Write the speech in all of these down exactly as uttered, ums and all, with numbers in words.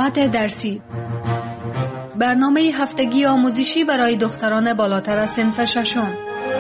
ساعت درسی، برنامه هفتگی آموزشی برای دختران بالاتر از صنف ششم.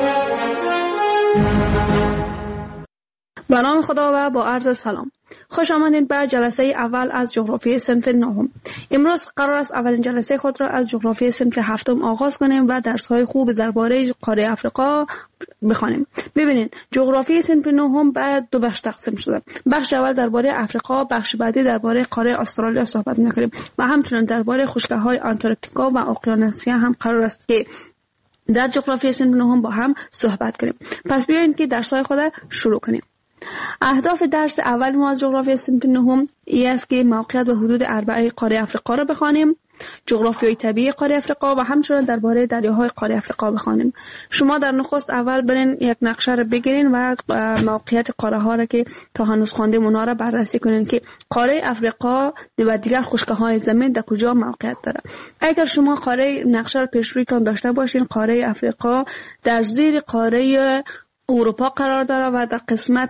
به نام خدا و با عرض سلام. خوش آمدید به جلسه اول از جغرافی صنف نهم. امروز قرار است اولین جلسه خود را از جغرافی صنف هفتم آغاز کنیم و درس‌های خوب درباره قاره آفریقا بخوانیم. ببینید، جغرافی صنف نهم به دو بخش تقسیم شده. بخش اول درباره آفریقا، بخش بعدی درباره قاره استرالیا صحبت می‌کنیم و همچنین درباره خشکی‌های آنتارکتیکا و اقیانوسیا هم قرار است که در جغرافی صنف نهم با هم صحبت کنیم. پس بیایید که درس‌های خود را شروع کنیم. اهداف درس اول ما از جغرافی صنف نهم این است که موقعیت و حدود اربعه قاره آفریقا را بخوانیم، جغرافیای طبیعی قاره آفریقا و همچنین درباره دریاهای قاره آفریقا بخوانیم. شما در نخست اول برین یک نقشه را بگیرین و موقعیت قاره ها را که تا هنوز خواندیم اونها را بررسی کنین که قاره آفریقا و دیگر خشکی‌های زمین در کجا موقعیت داره. اگر شما قاره نقشه را پیش رویتان داشته باشین، قاره آفریقا در زیر قاره اروپا قرار داره و در قسمت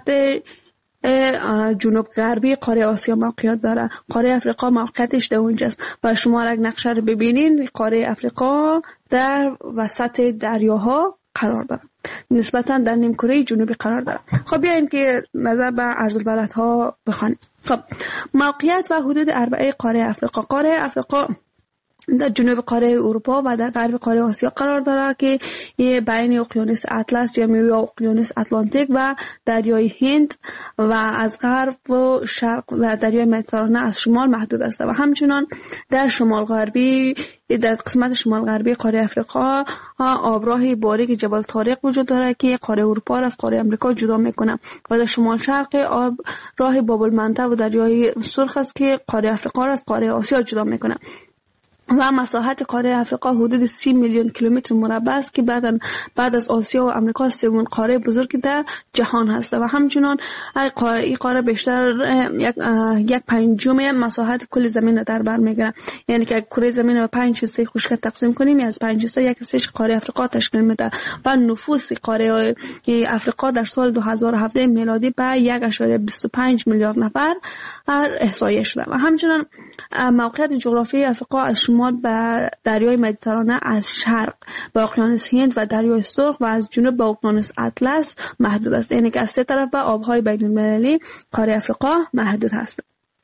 جنوب غربی قاره آسیا موقعیت داره. قاره آفریقا موقعیتش در اونجاست و شما اگر نقشه رو ببینین، قاره آفریقا در وسط دریاها قرار داره، نسبتا در نیمکره جنوبی قرار داره. خب بیاین که نظر به عرض البلدها بخوانیم. خب موقعیت و حدود اربعه قاره آفریقا. قاره آفریقا در جنوب قاره اروپا و در غرب قاره آسیا قرار داره که بین اقیانوس اطلس یا میوه اقیانوس اتلانتیک و دریای هند و از غرب و شرق و دریای مدیترانه از شمال محدود است و همچنان در شمال غربی در قسمت شمال غربی قاره آفریقا آبراه باریک جبل طارق وجود داره که قاره اروپا را از قاره آمریکا جدا میکنه و در شمال شرق آب راه باب المندب و دریای سرخ است که قاره آفریقا را از قاره آسیا جدا میکنه و مساحت قاره آفریقا حدود سی میلیون کیلومتر مربع است که بعد بعد از آسیا و آمریکا سومین قاره بزرگ در جهان هست و همچنان این قاره بیشتر یک یک پنجم مساحت کل زمین در بر میگیره. یعنی که کره زمین رو پنج حصه خشک تقسیم کنیم، از پنج حصه یک حصهش قاره آفریقا تشکیل میده و نفوس قاره آفریقا در سال دو هزار و هفده میلادی به یک ممیز بیست و پنج میلیارد نفر احصایه شده و همچنان موقعیت جغرافیایی آفریقا از شمال به دریای مدیترانه، از شرق به اقیانوس هند و دریای سرخ و از جنوب به اقیانوس اطلس محدود است. یعنی که از سه طرف به آبهای بین المللی قاره آفریقا محدود است.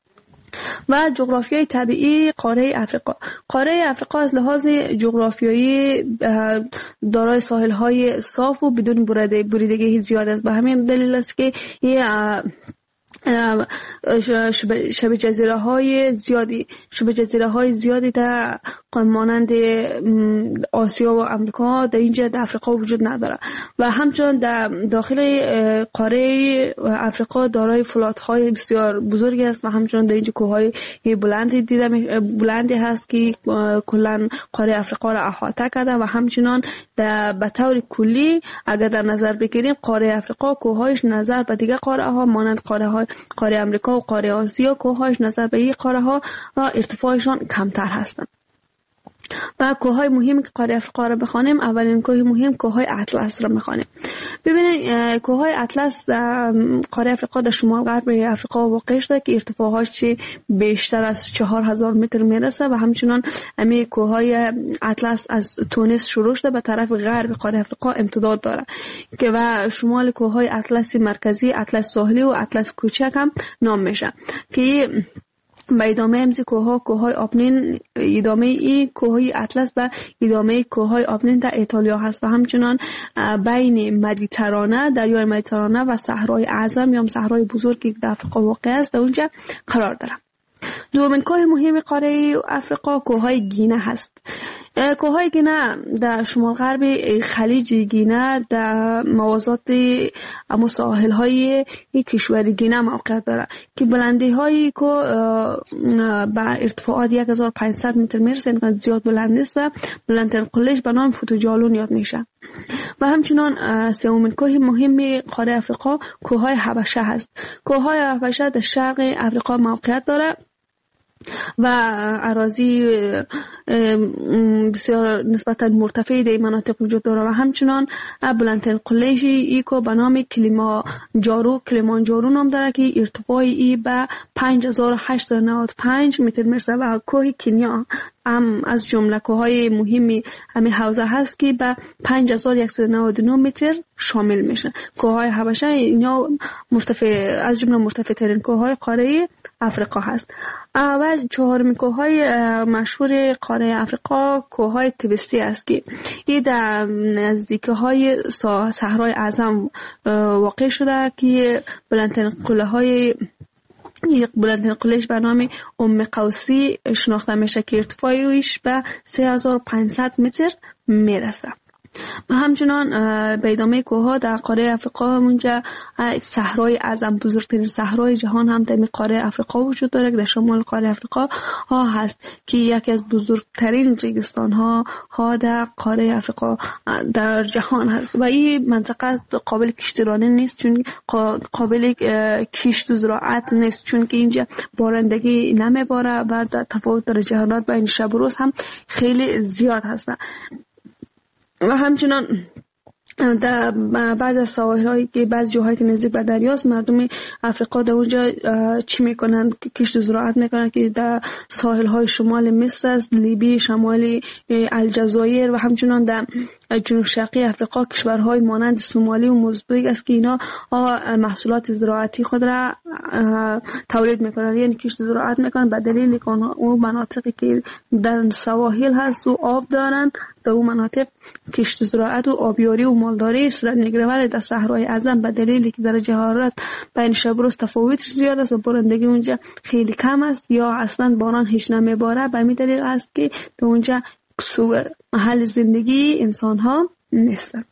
و جغرافیای طبیعی قاره آفریقا. قاره آفریقا از لحاظ جغرافیایی دارای ساحل‌های صاف و بدون بریدگی زیاد است. به همین دلیل است که شبه جزیره های زیادی شبه جزیره های زیادی در مانند آسیا و آمریکا در اینجا در آفریقا وجود نداره و همچنین در داخل قاره آفریقا دارای فلات های بسیار بزرگی است و همچنین در اینجا کوههای بلندی دیده بلندی هست که کلا قاره آفریقا را احاطه کرده و همچنین در به طور کلی اگر در نظر بگیریم قاره آفریقا کوههایش نظر به دیگر قاره ها مانند قاره های قاره آمریکا و قاره آسیا کوههاش نظر به این قاره ها ارتفاعشان کمتر هستند. و کوههای مهم که قاره آفریقا را بخوانیم، اولین کوه مهم کوههای اطلس را میخوانیم. ببینید کوههای اطلس در قاره آفریقا در شمال غرب آفریقا واقع شده که ارتفاعش بیشتر از چهار هزار متر میرسه و همچنان همین کوههای اطلس از تونس شروع شده به طرف غرب قاره آفریقا امتداد داره که و شمال کوههای اطلس مرکزی، اطلس ساحلی و اطلس کوچک هم نام میشه که به ادامه امزی کوها کوهای آپنین ادامه ای کوهای اطلس و ادامه کوهای آپنین در ایتالیا هست و همچنان بین مدیترانه دریای مدیترانه و صحرای اعظم یا صحرای بزرگی در آفریقا واقع است در اونجا قرار داره. دومین کوه مهم قاره آفریقا کوههای گینه هست. کوههای گینه در شمال غرب خلیج گینه در موازات اما ساحل های کشور گینه موقعیت داره که بلندی هایی که به ارتفاعات یک هزار و پانصد متر میرسه، اینقدر زیاد بلند است و بلندترین قلهش به نام فوتوجالون یاد میشه. و همچنان سومین کوه مهم قاره آفریقا کوههای حبشه هست. کوههای حبشه در شرق آفریقا موقعیت داره و اراضی بسیار نسبتا مرتفع در مناطق وجود داره و همچنان بلندترین قله‌ای ای که به نام کلیمانجارو کلیمانجارو نام داره که ارتفاعی ای به پنج هزار و هشتصد و نود و پنج متر میرسه و کوه کنیا هم از جمله کوههای مهمی همین حوزه هست که به پنج هزار و صد و نود و نه متر شامل میشه. کوههای حبشه اینا مرتفع از جمله مرتفع ترین کوههای قاره افریقا هست. اول چهارمین کوههای مشهور قاره افریقا کوههای تویستی است که این در نزدیکی‌های صحرای اعظم واقع شده که بلندترین قله‌های یک بلندترین قلهش به نام ام قوسی شناخته میشه که ارتفاعش به سه هزار و پانصد متر میرسه. و همچنان به ادامه کوهها در قاره افریقا اونجا صحرای اعظم بزرگترین صحرای جهان هم در قاره افریقا وجود داره که در شمال قاره افریقا ها هست که یکی از بزرگترین ریگستان ها ها در قاره افریقا در جهان هست و این منطقه قابل کشتیرانی نیست چون قابل کشت و زراعت نیست چون که اینجا بارندگی نمیباره و تفاوت درجه حرارت بین شب و روز هم خیلی زیاد هست. و همچنان در بعض از سواحل‌هایی که بعض جاهایی که نزدیک به دریاست مردم افریقا در اونجا چی میکنن؟ کشت و زراعت میکنن که در ساحل‌های شمال مصر است، لیبی، شمالی الجزایر و همچنان در جنوب شرقی افریقا کشورهای مانند سومالی و موزامبیک است که اینا محصولات زراعتی خود را تولید میکنن، یعنی کشت و زراعت میکنن به دلیل که اون مناطقی که در سواحل هست و آب دارن در اون مناطق کشت و زراعت و آبیاری و مالداری صورت میگیره، ولی در صحرای اعظم به دلیلی که درجه حرارت بین شب و روز تفاوتش زیاد است و بارندگی اونجا خیلی کم است یا اصلا باران هیچ نمیباره، به همین دلیل است که در اونجا محل زندگی انسان ها نیستند.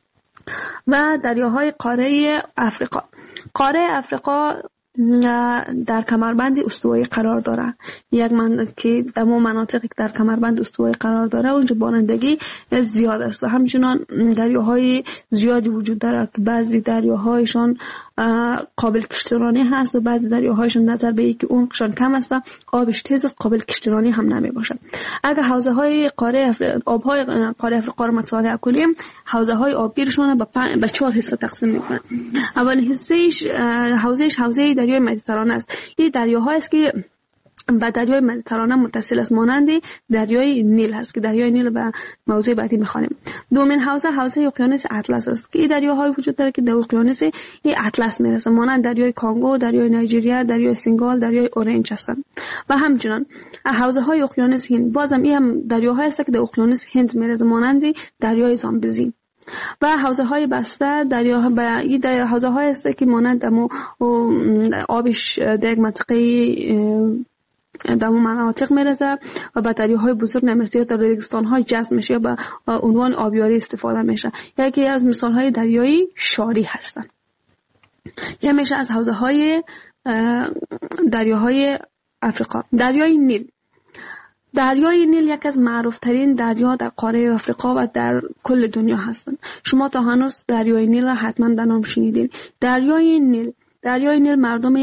و دریاهای قاره افریقا قاره افریقا در کمربند استوایی قرار داره، یک من که در مناطقی که در کمربند استوایی قرار داره اونجا بارندگی زیاد است و همچنان دریاهای زیادی وجود داره که بعضی دریاهایشان قابل کشتیرانی هست و بعضی دریاهایشان نظر به اینکه عمقشان کم است و آبش تیز است قابل کشتیرانی هم نمی باشه. اگر حوزه های قاره افر... آبهای قاره افریقا رو مطالعه کنیم حوزه های آبگیرشان به پن... به چهار حصه تقسیم میکنن. اول حصهش حوزهش حوزه دریای مدیترانه است. این دریاهایی است که با دریای مدیترانه متصل است مانند دریای نیل هست که دریای نیل به موضوع بعدی میخوانیم. دومین حوزه حوزه اقیانوس اطلس است که این دریاهایی وجود داره که در اقیانوس این اطلس میرسه مانند دریای کانگو، دریای نایجریا، دریای سنگال، دریای اورنج هستند. و همچنان حوزه های اقیانوس هند بازم این هم دریاهایی است که در اقیانوس هند میرسه مانند دریای زامبزی. و حوزه های بسته دریا به این دریا حوزه های است که مانند دمو آبش در یک منطقه در اون مناطق میرسه و به دریاهای بزرگ نمیرسه در ریگستان های جذب میشه یا به عنوان آبیاری استفاده میشه. یکی از مثال های دریایی شاری هستن. یه میشه از حوزه های دریاهای افریقا. دریای نیل دریای نیل یک از معروف ترین دریا در قاره افریقا و در کل دنیا هستند. شما تا هنوز دریای نیل را حتما در نام شنیدین. دریای نیل دریای نیل مردم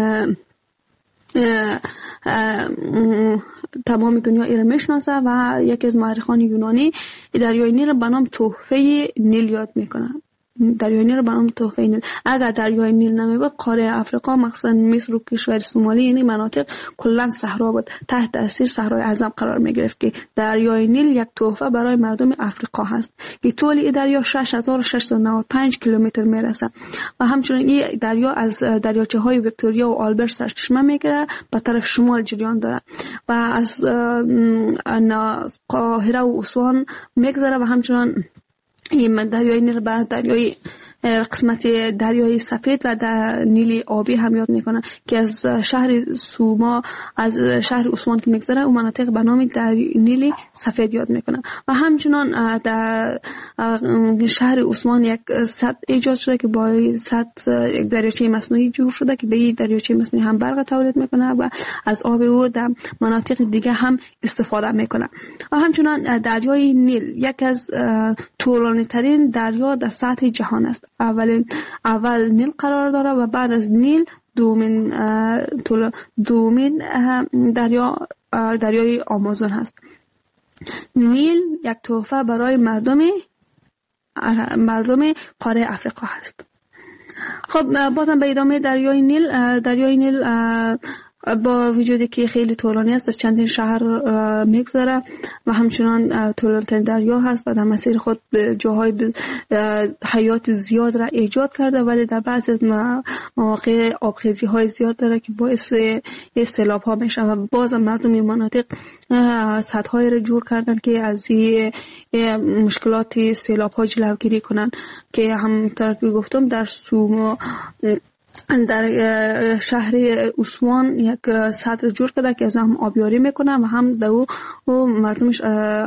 اه اه تمام دنیا ایره میشناسه و یکی از مورخان یونانی دریای نیل را به نام تحفه نیل یاد میکنه. دریای نیل را به نام تحفه نیل. اگر دریای نیل نمیبود قاره افریقا مخصوصا مصر و کشور سومالی یعنی مناطق کلا صحرا بود، تحت تاثیر صحرای اعظم قرار میگرفت که دریای نیل یک تحفه برای مردم افریقا هست که طول این دریا شش هزار و ششصد و نود و پنج کیلومتر میرسه و همچنین این دریا از دریاچه های ویکتوریا و آلبرت سرچشمه میگیره به طرف شمال جریان داره و از قاهره و اسوان میگذره و همچنین این دریای نیل به دریای قسمت دریای سفید و در نیل آبی هم یاد میکنه که از شهر سوما از شهر عثمان که میگذره اون مناطق به نام نیل سفید یاد میکنه و همچنان در شهر عثمان یک سد ایجاد شده که با سد یک دریاچه مصنوعی جور شده که به این دریاچه مصنوعی هم برق تولید میکنه و از آب او در مناطق دیگه هم استفاده میکنه. و همچنان دریای نیل یک از طولانی ترین دریا در سطح جهان است. اول اول نیل قرار داره و بعد از نیل دومین دومین دریا دریای آمازون هست. نیل یک تحفه برای مردم مردم قاره افریقا هست. خب بازم به ادامه دریای نیل. دریای نیل با وجودی که خیلی طولانی است، از چندین شهر میگذره و همچنان طولانی‌ترین دریا هست و در مسیر خود جاهای حیات زیاد را ایجاد کرده، ولی در بعضی مواقع آبخیزی های زیاد داره که باعث سیلاب ها میشه و بازم مردم این مناطق سدهای را جور کردن که از این مشکلات سیلاب ها جلوگیری کنن، که همونطور که گفتم در سومو در شهر اسوان یک سد جور کرده که از هم آبیاری میکنه و هم در او مردمش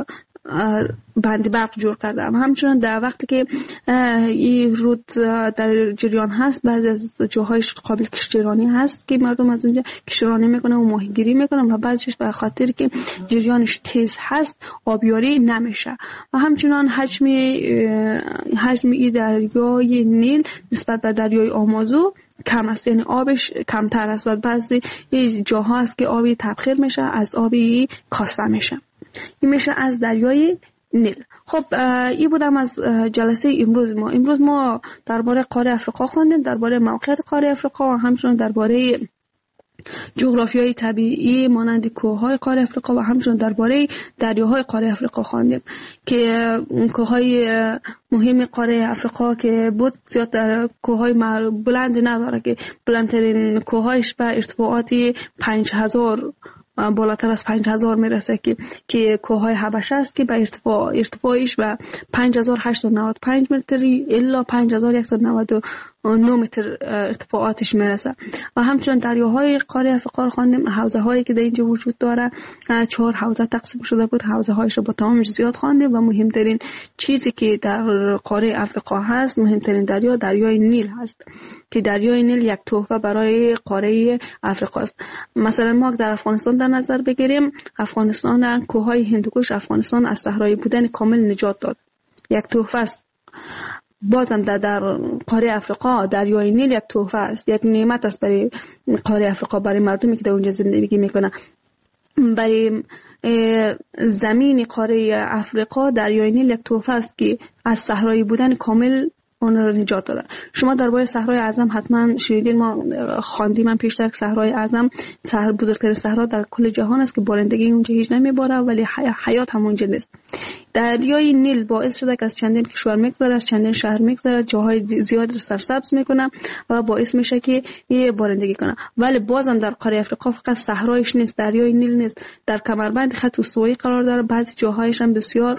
بند برق جور کرده. و همچنان در وقتی که این رود در جریان هست، بعضی از جاهایش قابل کشتیرانی هست که مردم از اونجا کشتیرانی میکنه و ماهیگیری میکنن و بعضیش به خاطر که جریانش تیز هست آبیاری نمیشه. و همچنان حجم حجم این دریای نیل نسبت به دریای آمازون کم است، یعنی آبش کمتر است و بعضی جاها هست که آبی تبخیر میشه، از آبی کاسته میشه. این میشه از دریای نیل. خب این بودم از جلسه امروز ما. امروز ما درباره قاره افریقا خواندیم، درباره موقعیت قاره افریقا و همچنین درباره جغرافیای طبیعی مانند کوههای قاره افریقا و همچنین درباره دریاهای قاره افریقا خواندیم که کوههای مهم قاره افریقا که بود زیاد در کوههای بلند نداره، که بلندترین کوههایش به ارتفاعاتی پنج هزار بالاتر از پنج هزار میرسه که که کوههای حبشه است که به ارتفاع ارتفاعش به پنج هزار و هشتصد و نود و پنج متری الا پنج هزار و صد و نود و نه متر ارتفاعاتش میرسه. و همچنین دریاهای قاره افریقا رو خواندیم، حوزه هایی که در اینجا وجود داره چهار حوزه تقسیم شده بود، حوزه هایش رو با تمامش زیاد خواندیم و مهمترین چیزی که در قاره افریقا هست، مهمترین دریا دریای نیل هست که دریای نیل یک تحفه برای قاره افریقا است. مثلا ما در افغانستان در نظر بگیریم، افغانستان کوههای هندوکش افغانستان از صحرایی بودن کامل نجات داد، یک تحفه است. بازم در, در قاره افریقا دریای نیل یک تحفه است، یک نعمت است برای قاره افریقا، برای مردمی که در اونجا زندگی میکنه. برای زمین قاره افریقا دریای نیل یک تحفه است که از صحرایی بودن کامل اون رو نجات دادن. شما درباره صحرای اعظم حتما شنیدین، ما خواندیم من پیشتر صحرای اعظم صحرا بزرگترین صحرا در کل جهان است که بارندگی اونجا هیچ نمیباره ولی حیات هم اونجا نیست. دریای نیل باعث شده که از چندین کشور میگذره، از چندین شهر میگذره، جاهای زیادی رو سرسبز میکنه و باعث میشه که یه بارندگی کنه. ولی بازم در قاره افریقا فقط صحرایش نیست، دریای نیل نیست، در کمربند خط استوایی قرار داره، بعضی جاهایش هم بسیار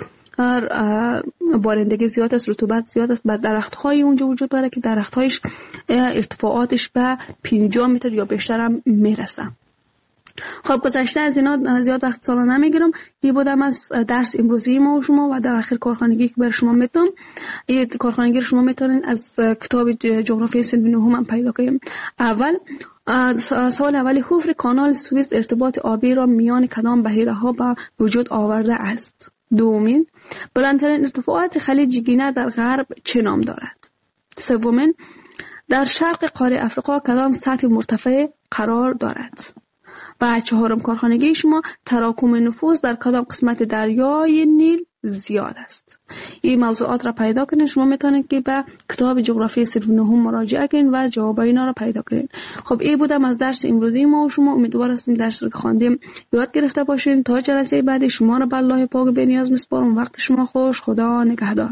بارندگی زیاد است، رطوبت زیاد است. بعد درخت‌های اونجا وجود داره که درخت‌هایش ارتفاعاتش به پنجاه متر یا بیشتر هم میرسه. خب گذشته از اینا زیاد وقت سالا نمیگیرم. این بودم از درس امروزی ما و شما و در آخر کارخانگی که بر شما میتونم. این کارخانگی رو شما میتونین از کتاب جغرافی صنف نهم هم پیدا کنیم. اول سوال اولی، حفر کانال سوئیس ارتباط آبی را میان کدام بحیره ها به وجود آورده است؟ دومین، بلندترین ارتفاعات خلیج گینه در غرب چه نام دارد؟ سومین، در شرق قاره افریقا کدام سطح مرتفع قرار دارد؟ و چهارم کارخانگی شما، تراکم نفوذ در کدام قسمت دریای نیل زیاد است؟ این موضوعات را پیدا کنید. شما میتونید که به کتاب جغرافی صنف نهم مراجعه کنید و جواب اینا را پیدا کنید. خب این بودم از درس امروزی ما و شما. امیدوار هستیم درس رو که خواندیم یاد گرفته باشین. تا جلسه بعدی شما را به الله پاک بی‌نیاز میسپارم. وقت شما خوش. خدا نگهدار.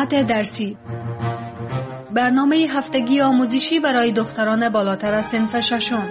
موضوعات درسی. برنامه هفتگی آموزشی برای دختران بالاتر از صنف ششم.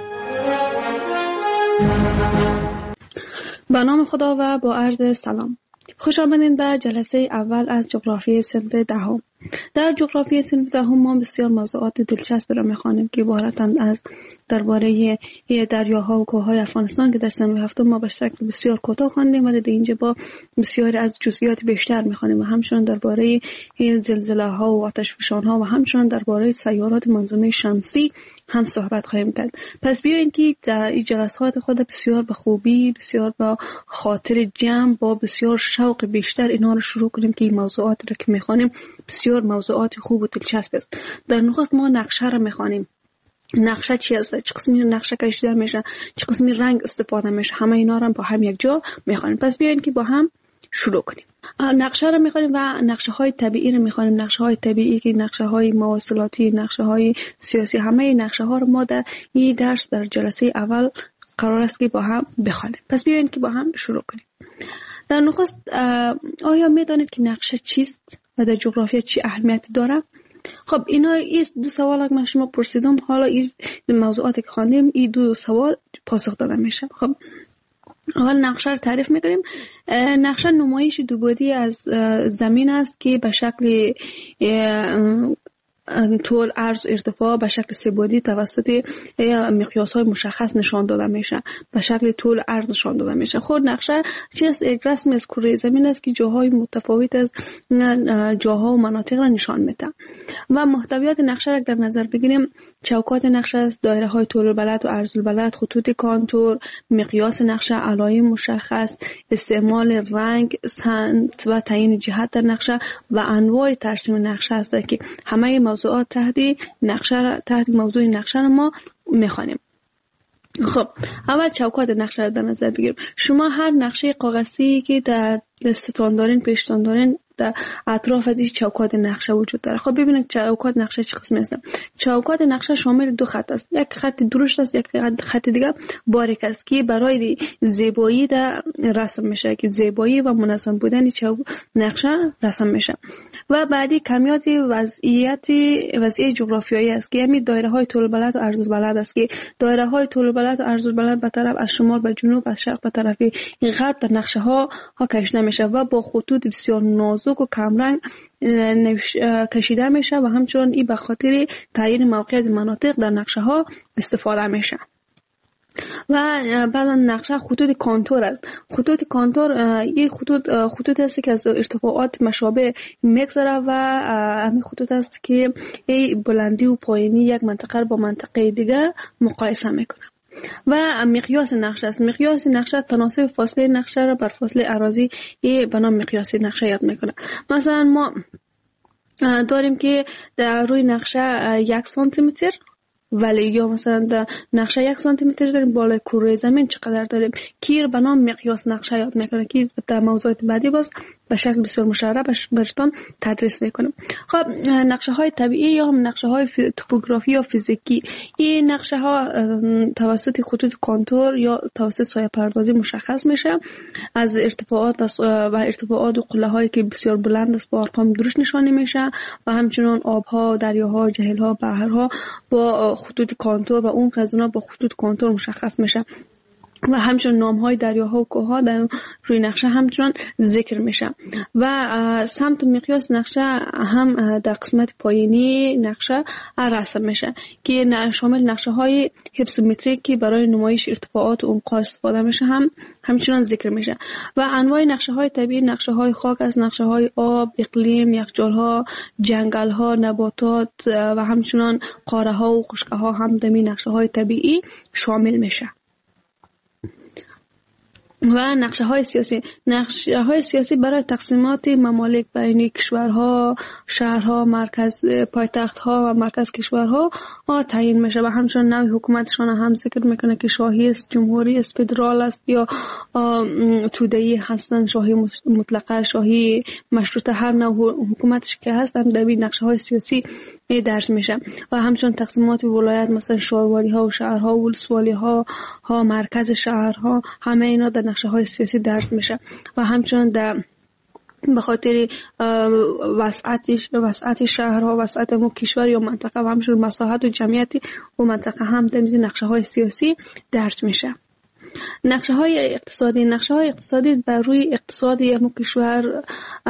با نام خدا و با عرض سلام. خوش آمدین به جلسه اول از جغرافی صنف دهم. در جغرافی صنف دهم ما بسیار موضوعات دلچسب را می‌خوانیم که عبارتند از درباره دریاها و کوههای افغانستان که در صنف هفتم ما به شکل بسیار کوتاه خواندیم، ولی در اینجا با بسیاری از جزئیات بیشتر می‌خوانیم و همچنین درباره زلزله‌ها و آتشفشان‌ها و همچنین درباره سیارات منظومه شمسی هم صحبت خواهیم کرد. پس بیاین که در این جلسات خود بسیار به خوبی، بسیار با خاطر جمع، با بسیار شوق بیشتر اینا رو شروع کنیم که این موضوعات رو که می‌خوانیم بسیار موضوعات خوب و دلچسب است. در نخست ما نقشه رو می‌خوانیم. نقشه چی است؟ چه قسمی نقشه کشیده میشه؟ چه قسمی رنگ استفاده میشه؟ همه اینا رو با هم یک جا می‌خوانیم. پس بیاین که با هم شروع کنیم. نقشه رو می‌خوانیم و نقشه‌های طبیعی رو می‌خوانیم. نقشه‌های طبیعی که نقشه‌های مواصلاتی، نقشه‌های سیاسی، همه نقشه‌ها رو ما در این درس در جلسه اول قرار است که با هم بخوانیم. پس بیاین که با هم شروع کنیم. در نخست آیا می‌دانید که نقشه چیست و در جغرافیا چی اهمیتی داره؟ خب اینا این دو سوال که من شما پرسیدم، حالا این موضوعاتی که خواندیم این دو سوال پاسخ داده میشه. خب اول نقشه رو تعریف میکنیم. نقشه نمایش دو بعدی از زمین است که به شکل طول، عرض، ارتفاع به شکل سه بعدی توسط مقیاس‌های مشخص نشان داده میشه. به شکل طول، عرض نشان داده میشه. خود نقشه چیست؟ یک رسم از کره زمین است که جاهای متفاوت از جاها و مناطق را نشان میده. و محتویات نقشه را در نظر بگیریم، چوکات نقشه است، دایره‌های طول البلد و عرض البلد، خطوط کانتور، مقیاس نقشه، علائم مشخص، استعمال رنگ، سمت و تعیین جهت در نقشه و انواع ترسیم نقشه است که همه موضوعات تحت نقشه تحت موضوع نقشه ما میخوانیم. خب اول چوکات نقشه را در نظر بگیریم. شما هر نقشه کاغذی که در دستتان دارین، پیشتان دارین، در اطراف از این چوکات نقشه وجود داره. خب ببینید چوکات نقشه چه قسمی هستن. چوکات نقشه شامل دو خط است. یک خط درشت است، یک خط دیگه باریک است که برای زیبایی در رسم میشه، که زیبایی و منظم بودن چوک نقشه رسم میشه. و بعدی کمیات وضعیت وضعیت جغرافیایی است که همین دایره های طول البلد و عرض البلد است که دایره های طول البلد و عرض البلد به طرف از شمال به جنوب، از شرق به طرف غرب در نقشه ها ها کشیده میشه و با خطوط بسیار نازک و کمرنگ کشیده میشه و همچنین این به خاطر تعیین موقعیت مناطق در نقشه ها استفاده میشه. و بعد نقشه خطوط کانتور است. خطوط کانتور این خطوط خطوط است که از ارتفاعات مشابه میگذره و همین خطوط است که این بلندی و پایینی یک منطقه با منطقه دیگه مقایسه میکنه. و مقیاس نقشه است. مقیاس نقشه تناسب فاصله نقشه را بر فاصله اراضی به نام مقیاس نقشه یاد میکنه. مثلا ما داریم که در روی نقشه یک سانتی متر، ولی یا مثلا در نقشه یک سانتی متر داریم، بالای کره زمین چقدر داریم، که به نام مقیاس نقشه یاد میکنه که در موضوعات بعدی باز به شکل بسیار مشرح براتون تدریس میکنم. خب نقشه های طبیعی یا هم نقشه های توپوگرافی یا فیزیکی، این نقشه ها توسط خطوط کانتور یا توسط سایه پردازی مشخص میشه. از ارتفاعات و ارتفاعات و قله هایی که بسیار بلند است با ارقام درشت نشان میشه و همچنین آبها، دریاها، جهلها، بحرها با خطوط کانتور و اون قزونا با خطوط کانتور مشخص میشه. و همچنین نام‌های دریاها و کوه‌ها در روی نقشه همچنان ذکر میشه. و سمت و مقیاس نقشه هم در قسمت پایینی نقشه رسم میشه که شامل نقشه‌های هیپسومتریک که برای نمایش ارتفاعات و عمق‌ها استفاده میشه هم همچنان ذکر میشه. و انواع نقشه‌های طبیعی، نقشه‌های خاک از نقشه‌های آب، اقلیم، یخچال‌ها، جنگل‌ها، نباتات و همچنین قاره‌ها و خشک‌ها هم در این نقشه‌های طبیعی شامل میشه. و نقشه های سیاسی، نقشه های سیاسی برای تقسیمات ممالک بین کشورها، شهرها، مرکز پایتخت‌ها و مرکز کشورها تعیین میشه و همچنین نوع حکومتشان هم ذکر میکنه که شاهی است، جمهوری است، فدرال است یا توده‌ای هستن، شاهی مطلقه، شاهی مشروطه، هر نوع حکومتش که هست در این نقشه های سیاسی درج میشه. و همچنین تقسیمات ولایت، مثلا شاروالی ها و شهرها و ولسوالی ها ها مرکز شهرها، همه اینا در نقشه های سیاسی درج میشه. و همچنین در به خاطر وسعتش وسعت شهرها، وسعت مو کشور یا منطقه و همچنین مساحت و جمعیت و منطقه هم در نقشه های سیاسی درج میشه. نقشه های اقتصادی نقشه های اقتصادی بر روی اقتصاد یک کشور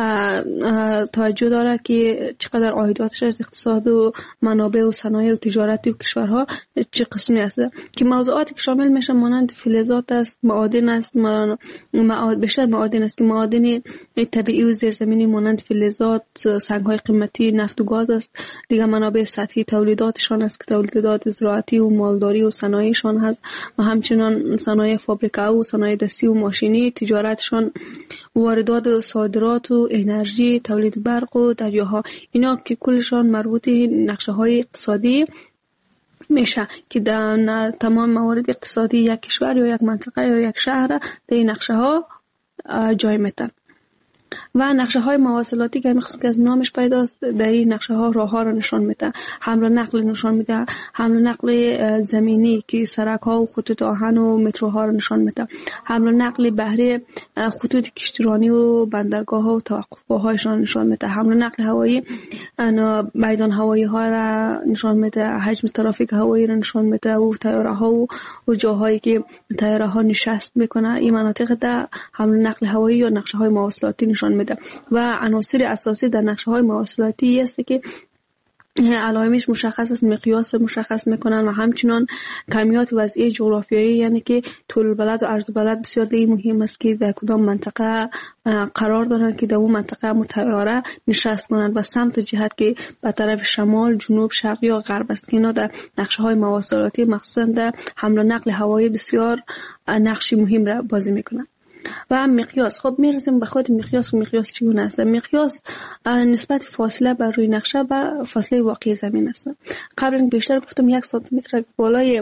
توجه داره که چقدر عایداتش از اقتصاد و منابع و صنایع و تجارتی و کشورها چه قسمی است که موضوعاتی که شامل میشه مانند فلزات است، معادن است، معاد بیشتر معادن است که معادن طبیعی و زیرزمینی مانند فلزات، سنگ های قیمتی، نفت و گاز است. دیگه منابع سطحی تولیداتشان است که تولیدات زراعتی و مالداری و صنایعشان هست و همچنین صنایع فابریکه و صنایع دستی و ماشینی، تجارتشان، واردات و صادرات و انرژی، تولید برق و دریاها، اینا که کلشان مربوط نقشه های اقتصادی میشه که در تمام موارد اقتصادی یک کشور یا یک منطقه یا یک شهر در این نقشه ها جای میتن. و نقشه های مواصلاتی که همین که از نامش پیداست در این نقشه ها راه ها را نشان میده، حمل و نقل نشان میده، حمل و نقل زمینی که سرک ها و خطوط آهن و متروها را نشان میده، حمل و نقل بحری، خطوط کشتیرانی و بندرگاه ها و توقفگاه هایشان نشان میده، حمل و نقل هوایی، میدان هوایی ها را نشان میده، حجم ترافیک هوایی را نشان میده و طیاره ها و جاهایی که طیاره ها نشست میکنه. این مناطق در حمل و نقل هوایی یا نقشه های مواصلاتی نشان میده. و عناصر اساسی در نقشه های مواصلاتی است که علائمش مشخص است، مقیاس مشخص میکنن و همچنان کمیات وضعی جغرافیایی، یعنی که طول البلد و عرض البلد بسیار دیگه مهم است که در کدام منطقه قرار دارن که در اون منطقه متعاره نشست کنن و سمت و جهت که به طرف شمال، جنوب، شرق یا غرب است که اینا در نقشه های مواصلاتی مخصوصا در حمل و نقل هوایی بسیار نقشی مهم را بازی میکنن. و مقیاس، خب میرسیم به خود مقیاس. مقیاس چگونه است؟ مقیاس نسبت فاصله بر روی نقشه به فاصله واقعی زمین است. قبلا بیشتر گفتم یک سانتی متر بالای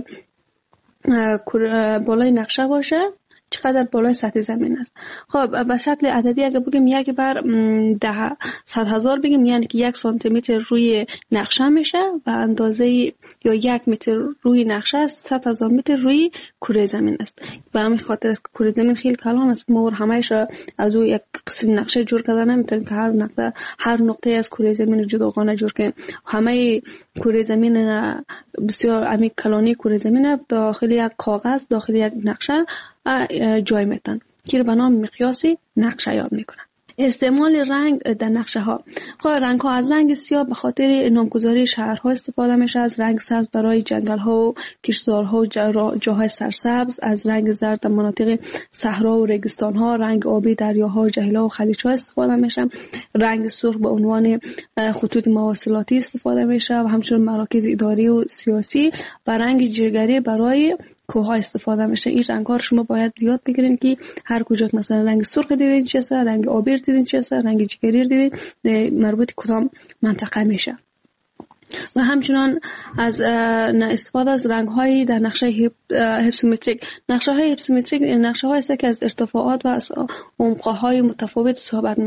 بالای نقشه باشه چقدر بالای سطح زمین است. خب به شکل عددی اگه بگیم یک بر ده صد هزار بگیم، یعنی که یک سانتی متر روی نقشه میشه و اندازه یا یک متر روی نقشه است صد هزار متر روی کره زمین است. به همین خاطر است که کره زمین خیلی کلان است که ما همه‌اش از او یک قسم نقشه جور کردن نمیتونیم که هر نقطه هر نقطه از کره زمین جداگانه جور کنیم. همه کره زمین بسیار عمیق کلانی کره زمین داخل یک کاغذ، داخل یک نقشه جای میتن که به نام مقیاسی نقشه یاد میکنن. استعمال رنگ در نقشه ها. خب رنگ ها از رنگ سیاه به خاطر نامگذاری شهرها استفاده میشه، از رنگ سبز برای جنگل ها و کشتزارها و جاهای سرسبز، از رنگ زرد در مناطق صحرا و ریگستان ها، رنگ آبی دریاها و جهیل‌ها و خلیج ها استفاده میشه، رنگ سرخ به عنوان خطوط مواصلاتی استفاده میشه و همچنین مراکز اداری و سیاسی، و رنگ جگری برای کوه ها استفاده میشه. این رنگ ها رو شما باید یاد بگیرین که هر کجا مثلا رنگ سرخ دیدین چه است، رنگ آبی دیدین چه است، رنگ جگری دیدین مربوط کدام منطقه میشه. و همچنان از استفاده از رنگ های در نقشه هپسومتریک. نقشه های هپسومتریک نقشه های است که از ارتفاعات و از عمق های متفاوت صحبت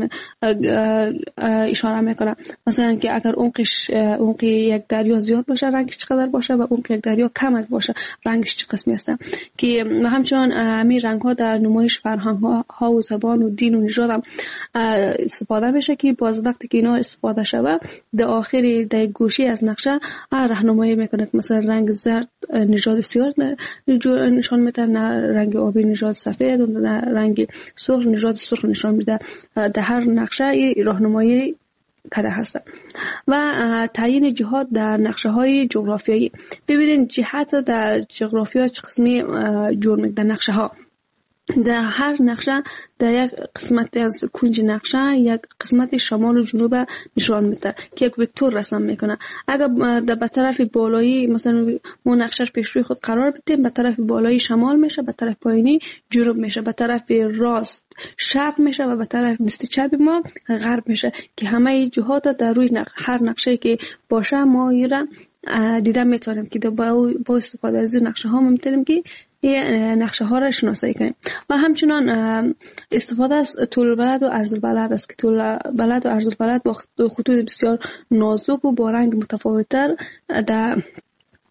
اشاره میکنه. مثلا که اگر عمقش عمق یک دریا زیاد باشه رنگش چقدر باشه و عمق یک دریا کم باشه رنگش چه قسمی است. که و همچنان همین رنگ ها در نمایش فرهنگ ها و زبان و دین و نژاد هم استفاده میشه که باز وقتی که اینا استفاده شوه در آخر در گوشی از نقشه راهنمایی میکنه که مثلا رنگ زرد نژاد سیاه نشان میده، نه رنگ آبی نژاد سفید، و نه رنگ سرخ نژاد سرخ نشان میده. در هر نقشه راهنمایی کده هست. و تعیین جهات در نقشه های جغرافیایی. ببینید جهت در جغرافیا چه قسمی جور میده نقشه ها. در هر نقشه در یک قسمت از کنج نقشه یک قسمت شمال و جنوب نشان میده که یک وکتور رسم میکنه. اگر در به طرف بالایی مثلا ما نقشهش پیش روی خود قرار بدیم، به طرف بالایی شمال میشه، به طرف پایینی جنوب میشه، به طرف راست شرق میشه و به طرف دست چپ ما غرب میشه که همه جهات در روی نقشه هر نقشه که باشه ما ایران دیدن میتونیم که با استفاده از نقشه ها ما میتونیم که این نقشه ها را شناسایی کنیم. و همچنان استفاده از طول البلد و عرض البلد است که طول البلد و عرض البلد با خطوط بسیار نازک و با رنگ متفاوت‌تر در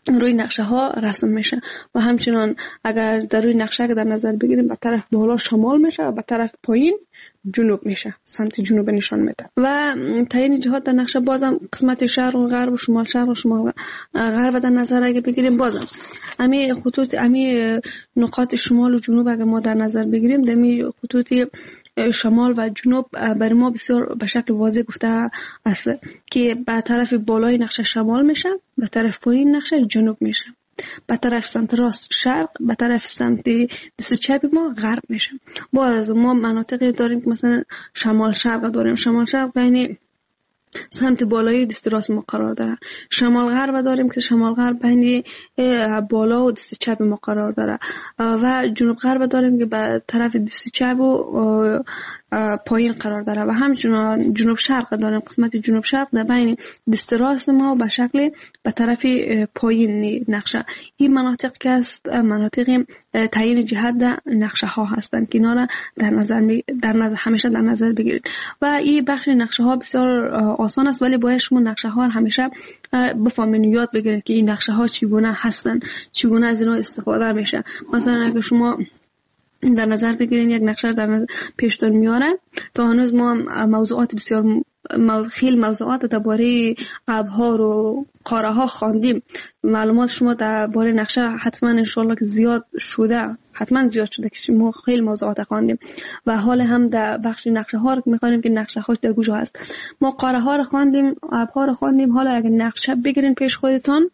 روی نقشه ها رسم میشه و همچنان اگر در روی نقشه که در نظر بگیریم به طرف بالا شمال میشه و به طرف پایین جنوب میشه، سمت جنوب نشان میده. و تعیین جهات در نقشه بازم قسمت شرق و غرب و شمال شرق و شمال غرب در نظر اگه بگیریم، بازم امی خطوط امی نقاط شمال و جنوب اگه ما در نظر بگیریم، دمی خطوط شمال و جنوب برای ما بسیار به شکل واضح گفته است که به طرف بالای نقشه شمال میشه، به طرف پایین نقشه جنوب میشه، به طرف سمت راست شرق، به طرف سمت دست چپ ما غرب میشه. باز از ما مناطقی داریم که مثلا شمال شرق داریم، شمال شرق یعنی سمت بالای دست راست ما قرار داره. شمال غرب داریم که شمال غرب بین بالا و دست چپ ما قرار داره و جنوب غرب داریم که به طرف دست چپ و پایین قرار داره و همچنین جنوب شرق داریم، قسمت جنوب شرق در بین دست راست ما به شکل به طرف پایین نقشه. این مناطق که است مناطق تعیین جهت در نقشه ها هستند که اینا را در نظر در نظر همیشه در نظر بگیرید و این بخش نقشه ها بسیار آسان است، ولی باید شما نقشه ها همیشه بفهمین، یاد بگیرید که این نقشه ها چگونه هستند، چگونه از اینا استفاده میشه. مثلا اگه شما در نظر بگیرین یک نقشه در نظر پیشتون میاره، تا هنوز ما موضوعات بسیار خیلی موضوعات درباره ابها و قاره ها خواندیم. معلومات شما درباره نقشه حتما ان شاء الله که زیاد شده، حتما زیاد شده که ما خیلی موضوعات خواندیم و حال هم در بخش نقشه ها رو می‌خوانیم که نقشه هاش در کجا هست. ما قاره ها رو خواندیم، ابها رو خواندیم. حالا اگه نقشه بگیرین پیش خودتون،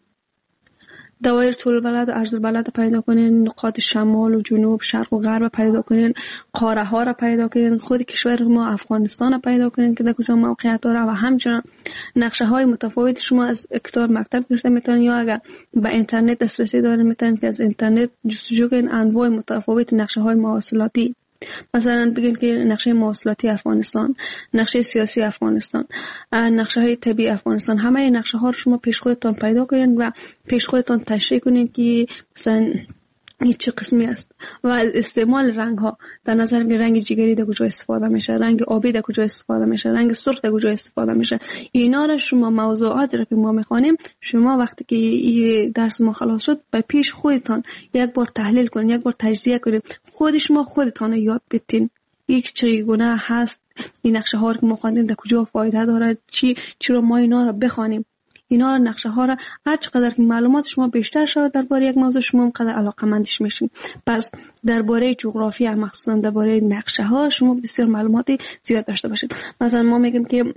دوایر طول بلد و عرض بلد پیدا کنین، نقاط شمال و جنوب، شرق و غرب پیدا کنین، قاره ها را پیدا کنین، خود کشور ما افغانستان را پیدا کنین که در کجا موقعیت داره و همچنین نقشه های متفاوت شما از کتاب مکتب گرفته میتونین یا اگر به اینترنت دسترسی دارین میتونین که از اینترنت جستجو کنین انواع متفاوت نقشه های مواصلاتی. مثلا بگین که نقشه مواصلاتی افغانستان، نقشه سیاسی افغانستان، نقشه های طبیعی افغانستان، همه این نقشه ها رو شما پیش خودتان پیدا کنین و پیش خودتان تشریح کنین که مثلا این چه قسمی است و از استعمال رنگ ها در نظر بگیرید، رنگ جگری در کجا استفاده میشه، رنگ آبی در کجا استفاده میشه، رنگ سرخ در کجا استفاده میشه. اینا رو شما موضوعات رو که ما میخوانیم، شما وقتی که این درس ما خلاص شد به پیش خودتان یک بار تحلیل کنین، یک بار تجزیه کنین، خود شما خودتان رو یاد بدین یک چگونه هست این نقشه ها رو که ما خواندیم در کجا فایده داره، چی چرا ما اینا رو بخوانیم. اینا نقشه ها را هر چقدر که معلومات شما بیشتر شود درباره یک موضوع، شما اونقدر علاقه‌مندش میشین. پس درباره جغرافیا مخصوصا درباره نقشه ها شما بسیار معلوماتی زیاد داشته باشید. مثلا ما میگیم که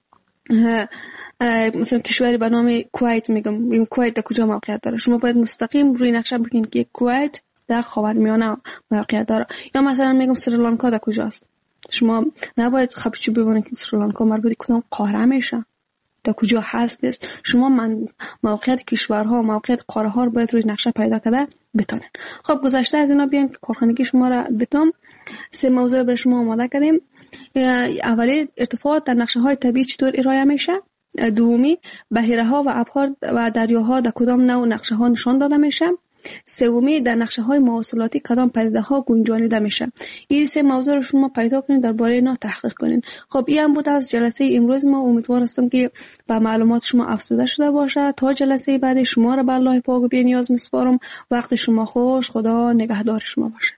مثلا کشوری به نام کویت، میگم میگم کویت در کجا موقعیت داره، شما باید مستقیم روی نقشه ببینید که کویت در خاورمیانه موقعیت داره. یا مثلا میگم سریلانکا در کجاست، شما نباید خبرچی ببینید که سریلانکا مربوط کدام قاره میشه، در کجا هست است. شما من موقعیت کشورها و موقعیت قاره ها رو باید روی نقشه پیدا کرده بتونین. خب گذشته از اینا بیان کارخانگی شما را بتون سه موضوع برای شما آماده کردیم. اولی ارتفاعات در نقشه های طبیعی چطور ارائه میشه، دومی بحیره ها و ابحار و دریاها در کدام نوع نقشه ها نشان داده میشه، سومی در نقشه های مواصلاتی کدام پدیده ها گنجانیده میشه. این سه موضوع رو شما پیدا کنید، درباره اینا تحقیق کنید. خب این هم بود از جلسه امروز ما. امیدوار هستم که با معلومات شما افزوده شده باشه. تا جلسه بعد شما را به الله پاک و بی‌نیاز میسپارم. وقت شما خوش. خدا نگهدار شما باشه.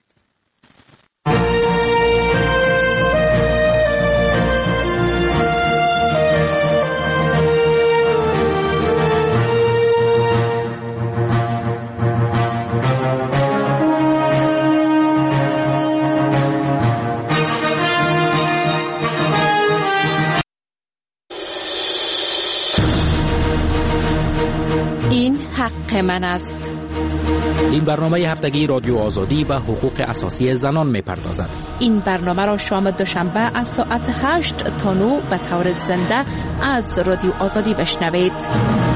حق من است. این برنامه هفتگی رادیو آزادی و حقوق اساسی زنان می‌پردازد. این برنامه را شام دوشنبه از ساعت هشت تا نه به طور زنده از رادیو آزادی بشنوید.